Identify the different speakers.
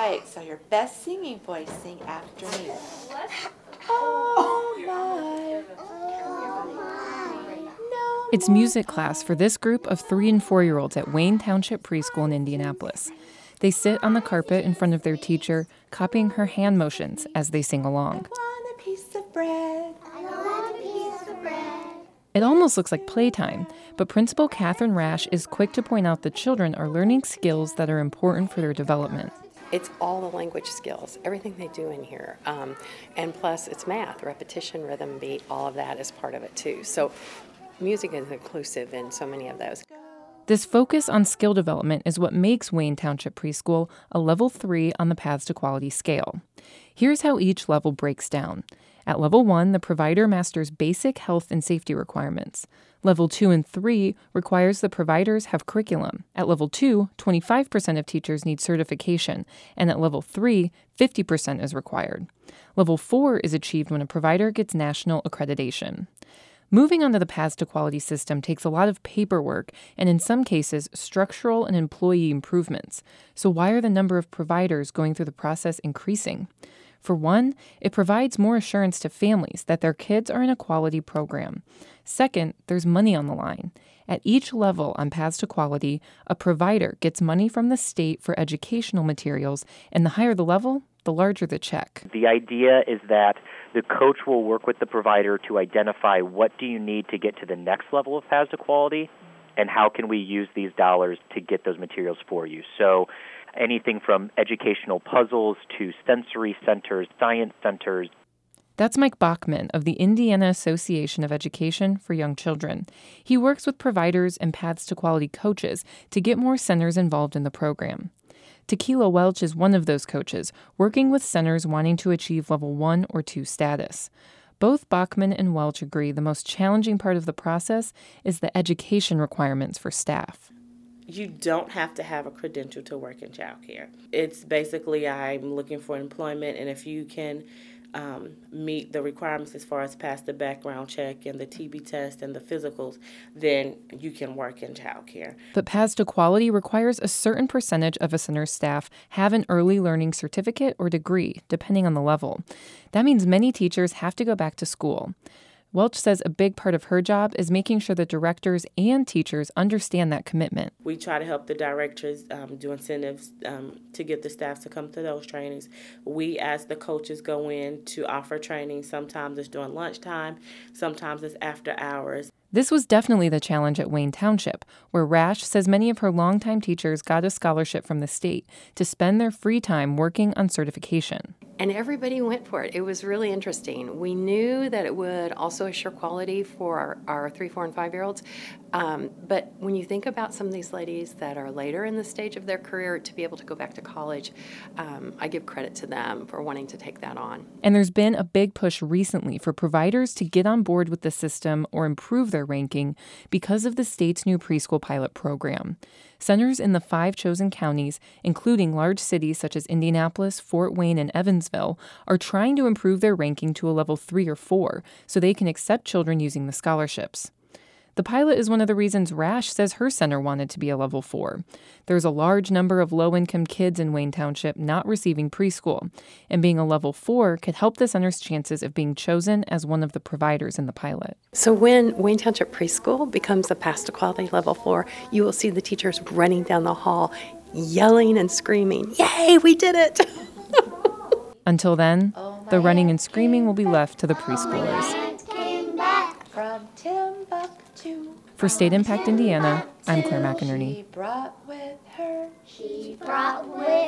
Speaker 1: right, so your best singing voice, sing after me. Oh my.
Speaker 2: It's music class for this group of 3- and 4-year-olds at Wayne Township Preschool in Indianapolis. They sit on the carpet in front of their teacher, copying her hand motions as they sing along.
Speaker 1: I want a piece of bread.
Speaker 3: I want a piece of bread.
Speaker 2: It almost looks like playtime, but Principal Catherine Rash is quick to point out that children are learning skills that are important for their development.
Speaker 4: It's all the language skills, everything they do in here. And plus, it's math, repetition, rhythm, beat, all of that is part of it too. So music is inclusive in so many of those.
Speaker 2: This focus on skill development is what makes Wayne Township Preschool a level 3 on the Paths to Quality scale. Here's how each level breaks down. At level 1, the provider masters basic health and safety requirements. Level 2 and 3 requires the providers have curriculum. At level 2, 25% of teachers need certification, and at level 3, 50% is required. Level 4 is achieved when a provider gets national accreditation. Moving onto the Paths to Quality system takes a lot of paperwork and, in some cases, structural and employee improvements. So why are the number of providers going through the process increasing? For one, it provides more assurance to families that their kids are in a quality program. Second, there's money on the line. At each level on Paths to Quality, a provider gets money from the state for educational materials, and the higher the level, the larger the check.
Speaker 5: The idea is that the coach will work with the provider to identify what do you need to get to the next level of Paths to Quality, and how can we use these dollars to get those materials for you. So anything from educational puzzles to sensory centers, science centers.
Speaker 2: That's Mike Bachman of the Indiana Association of Education for Young Children. He works with providers and Paths to Quality coaches to get more centers involved in the program. Tequila Welch is one of those coaches, working with centers wanting to achieve level 1 or 2 status. Both Bachman and Welch agree the most challenging part of the process is the education requirements for staff.
Speaker 6: You don't have to have a credential to work in childcare. It's basically I'm looking for employment, and if you can meet the requirements as far as pass the background check and the TB test and the physicals, then you can work in childcare.
Speaker 2: But Paths to Quality requires a certain percentage of a center's staff have an early learning certificate or degree, depending on the level. That means many teachers have to go back to school. Welch says a big part of her job is making sure that directors and teachers understand that commitment.
Speaker 6: We try to help the directors do incentives to get the staff to come to those trainings. We, as the coaches, go in to offer training. Sometimes it's during lunchtime, sometimes it's after hours.
Speaker 2: This was definitely the challenge at Wayne Township, where Rash says many of her longtime teachers got a scholarship from the state to spend their free time working on certification.
Speaker 4: And everybody went for it. It was really interesting. We knew that it would also assure quality for our 3, 4, and 5-year-olds. But when you think about some of these ladies that are later in the stage of their career to be able to go back to college, I give credit to them for wanting to take that on.
Speaker 2: And there's been a big push recently for providers to get on board with the system or improve their ranking because of the state's new preschool pilot program. Centers in the 5 chosen counties, including large cities such as Indianapolis, Fort Wayne, and Evansville, are trying to improve their ranking to a level 3 or 4 so they can accept children using the scholarships. The pilot is one of the reasons Rash says her center wanted to be a level 4. There's a large number of low-income kids in Wayne Township not receiving preschool, and being a level 4 could help the center's chances of being chosen as one of the providers in the pilot.
Speaker 4: So when Wayne Township Preschool becomes a Paths to Quality level 4, you will see the teachers running down the hall, yelling and screaming, "Yay, we did it!"
Speaker 2: Until then, the running and screaming will be left to the preschoolers.
Speaker 1: From Timbuktu.
Speaker 2: For State Impact Indiana, I'm Claire McInerney.
Speaker 1: She brought with her.
Speaker 3: She brought with